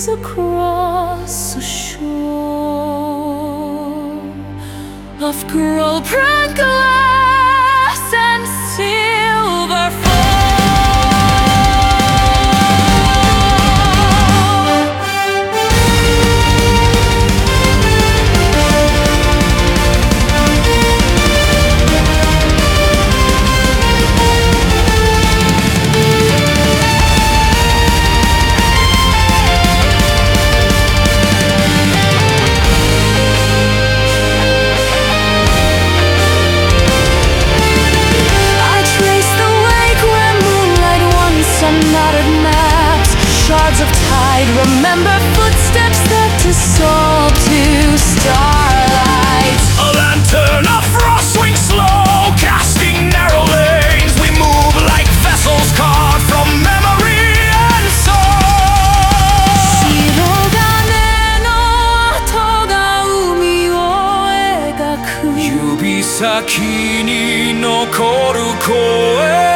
waves across the shore of coral, glass, and silver foam. Shards of tide, remember footsteps that dissolve to starlight. A lantern of frost swings slow, casting narrow lanes. We move like vessels caught from memory and soul. 白金の跡が海を描く。 指先に残る声。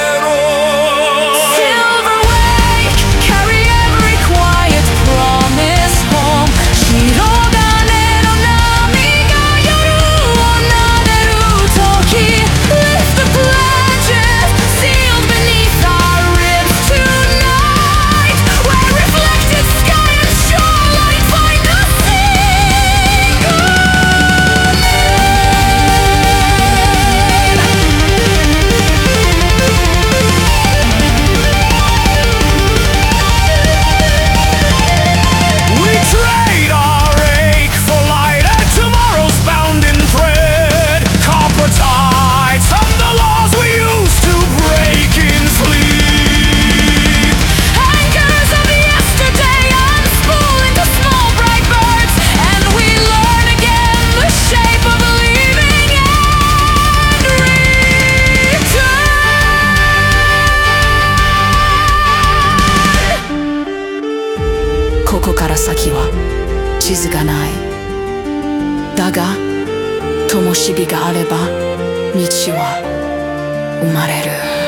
ここから先は地図がない。だが灯火があれば道は生まれる。